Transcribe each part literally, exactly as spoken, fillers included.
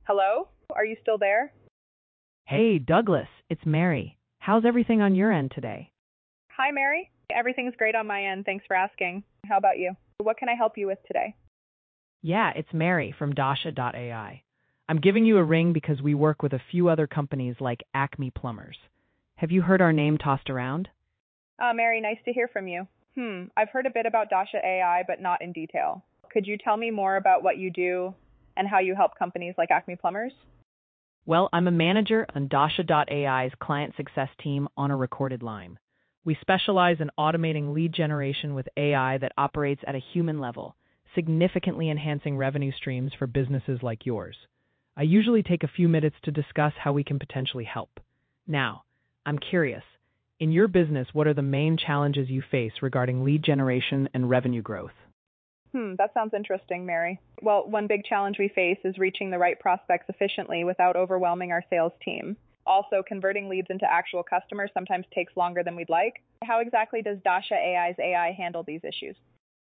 Hello? Are you still there? Hey, Douglas, it's Mary. How's everything on your end today? Hi, Mary. Everything's great on my end. Thanks for asking. How about you? What can I help you with today? Yeah, it's Mary from Dasha dot A I. I'm giving you a ring because we work with a few other companies like Acme Plumbers. Have you heard our name tossed around? Uh, Mary, nice to hear from you. Hmm, I've heard a bit about Dasha A I, but not in detail. Could you tell me more about what you do and how you help companies like Acme Plumbers? Well, I'm a manager on Dasha dot A I's client success team on a recorded line. We specialize in automating lead generation with A I that operates at a human level, significantly enhancing revenue streams for businesses like yours. I usually take a few minutes to discuss how we can potentially help. Now, I'm curious, in your business, what are the main challenges you face regarding lead generation and revenue growth? Hmm, that sounds interesting, Mary. Well, one big challenge we face is reaching the right prospects efficiently without overwhelming our sales team. Also, converting leads into actual customers sometimes takes longer than we'd like. How exactly does Dasha A I's A I handle these issues?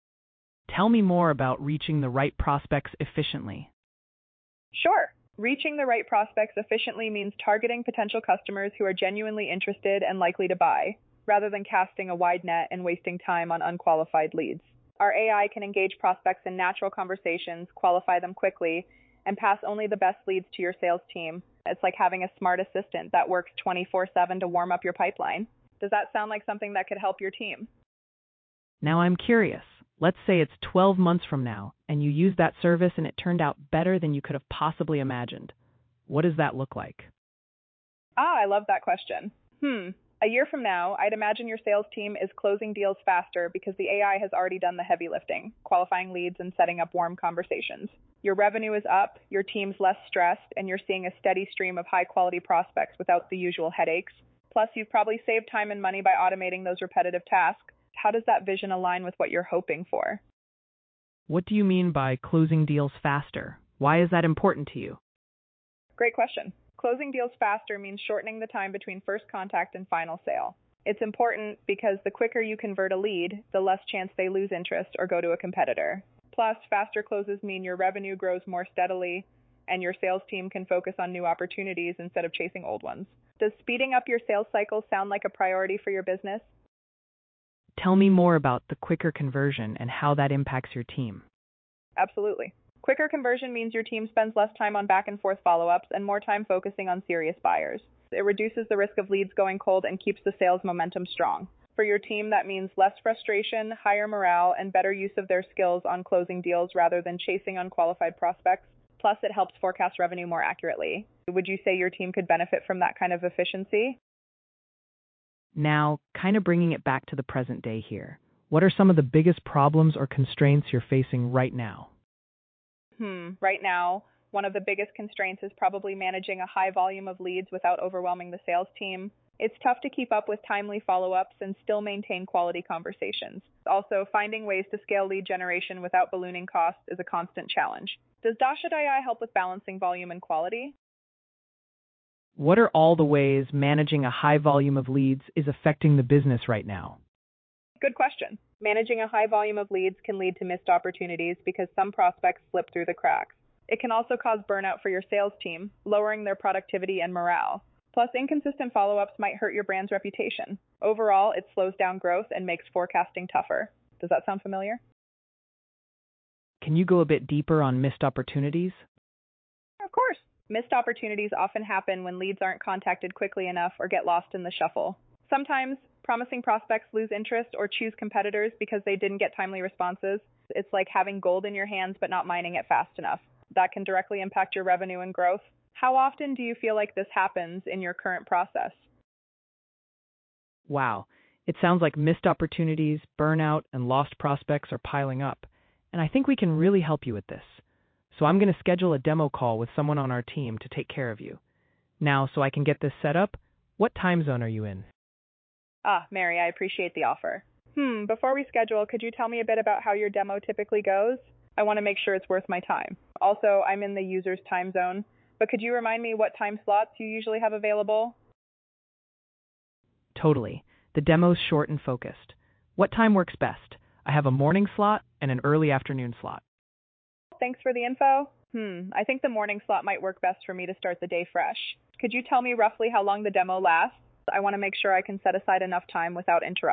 Tell me more about reaching the right prospects efficiently. Sure. Reaching the right prospects efficiently means targeting potential customers who are genuinely interested and likely to buy, rather than casting a wide net and wasting time on unqualified leads. Our A I can engage prospects in natural conversations, qualify them quickly, and pass only the best leads to your sales team. It's like having a smart assistant that works twenty-four seven to warm up your pipeline. Does that sound like something that could help your team? Now I'm curious. Let's say it's twelve months from now, and you use that service and it turned out better than you could have possibly imagined. What does that look like? Ah, I love that question. Hmm. A year from now, I'd imagine your sales team is closing deals faster because the A I has already done the heavy lifting, qualifying leads and setting up warm conversations. Your revenue is up, your team's less stressed, and you're seeing a steady stream of high-quality prospects without the usual headaches. Plus, you've probably saved time and money by automating those repetitive tasks. How does that vision align with what you're hoping for? What do you mean by closing deals faster? Why is that important to you? Great question. Closing deals faster means shortening the time between first contact and final sale. It's important because the quicker you convert a lead, the less chance they lose interest or go to a competitor. Plus, faster closes mean your revenue grows more steadily and your sales team can focus on new opportunities instead of chasing old ones. Does speeding up your sales cycle sound like a priority for your business? Tell me more about the quicker conversion and how that impacts your team. Absolutely. Quicker conversion means your team spends less time on back and forth follow-ups and more time focusing on serious buyers. It reduces the risk of leads going cold and keeps the sales momentum strong. For your team, that means less frustration, higher morale, and better use of their skills on closing deals rather than chasing unqualified prospects. Plus, it helps forecast revenue more accurately. Would you say your team could benefit from that kind of efficiency? Now, kind of bringing it back to the present day here, what are some of the biggest problems or constraints you're facing right now? Hmm. Right now, one of the biggest constraints is probably managing a high volume of leads without overwhelming the sales team. It's tough to keep up with timely follow-ups and still maintain quality conversations. Also, finding ways to scale lead generation without ballooning costs is a constant challenge. Does Dasha dot A I help with balancing volume and quality? What are all the ways managing a high volume of leads is affecting the business right now? Good question. Managing a high volume of leads can lead to missed opportunities because some prospects slip through the cracks. It can also cause burnout for your sales team, lowering their productivity and morale. Plus, inconsistent follow-ups might hurt your brand's reputation. Overall, it slows down growth and makes forecasting tougher. Does that sound familiar? Can you go a bit deeper on missed opportunities? Of course. Missed opportunities often happen when leads aren't contacted quickly enough or get lost in the shuffle. Sometimes, promising prospects lose interest or choose competitors because they didn't get timely responses. It's like having gold in your hands but not mining it fast enough. That can directly impact your revenue and growth. How often do you feel like this happens in your current process? Wow, it sounds like missed opportunities, burnout, and lost prospects are piling up, and I think we can really help you with this. So I'm going to schedule a demo call with someone on our team to take care of you. Now, so I can get this set up, what time zone are you in? Ah, Mary, I appreciate the offer. Hmm, before we schedule, could you tell me a bit about how your demo typically goes? I want to make sure it's worth my time. Also, I'm in the user's time zone, but could you remind me what time slots you usually have available? Totally. The demo's short and focused. What time works best? I have a morning slot and an early afternoon slot. Thanks for the info. Hmm, I think the morning slot might work best for me to start the day fresh. Could you tell me roughly how long the demo lasts? I want to make sure I can set aside enough time without interruptions.